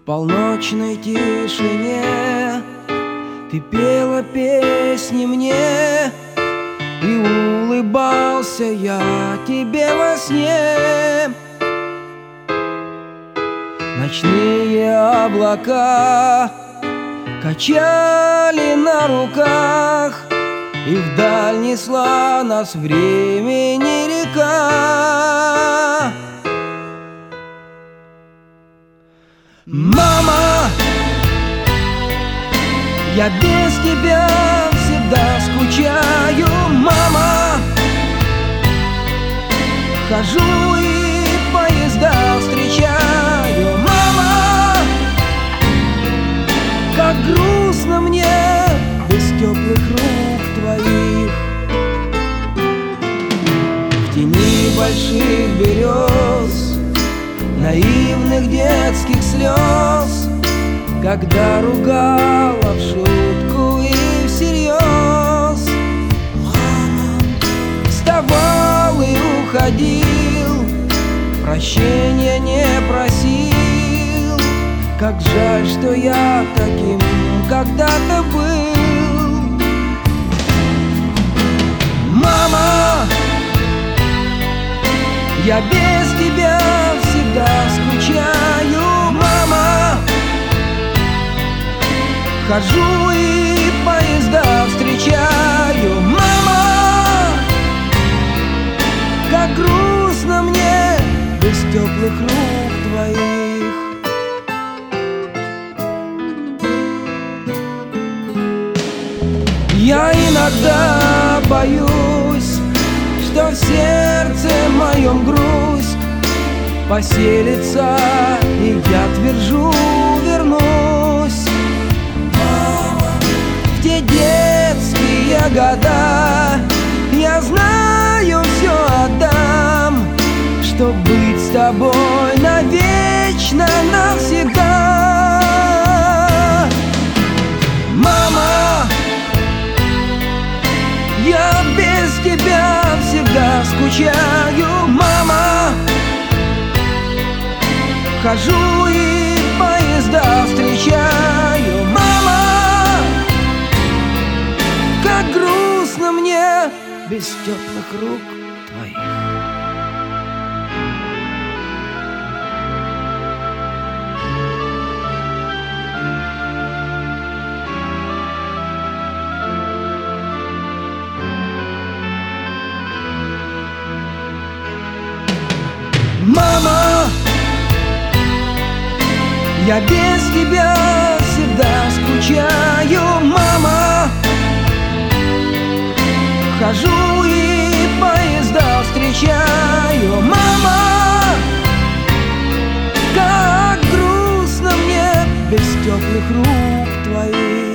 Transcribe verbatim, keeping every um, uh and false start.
полночной тишине ты пела песни мне, и улыбался я тебе во сне. Ночные облака качали на руках, и вдаль несла нас времени река. Мама, я без тебя всегда скучаю. Мама, хожу и поезда встречаю. Мама, как грустно мне без теплых рук твоих. В тени больших берез, наивных детских слез, когда ругала в шутку и всерьез. Мама, вставал и уходил, прощения не просил. Как жаль, что я таким когда-то был. Мама, я без тебя всегда скучаю. Мама, хожу и поезда встречаю. Мама, как грустно мне без теплых рук твоих. Я иногда боюсь, что в сердце моем грусть поселится, и я твержу, вернусь. В те детские года я знаю, все отдам, чтоб быть с тобой навечно, навсегда. Мама, я без тебя всегда скучаю. Мама, хожу и поезда встречаю. Мама, как грустно мне без теплых рук твоих. Мама, я без тебя всегда скучаю. Мама, хожу и поезда встречаю. Мама, как грустно мне без теплых рук твоих.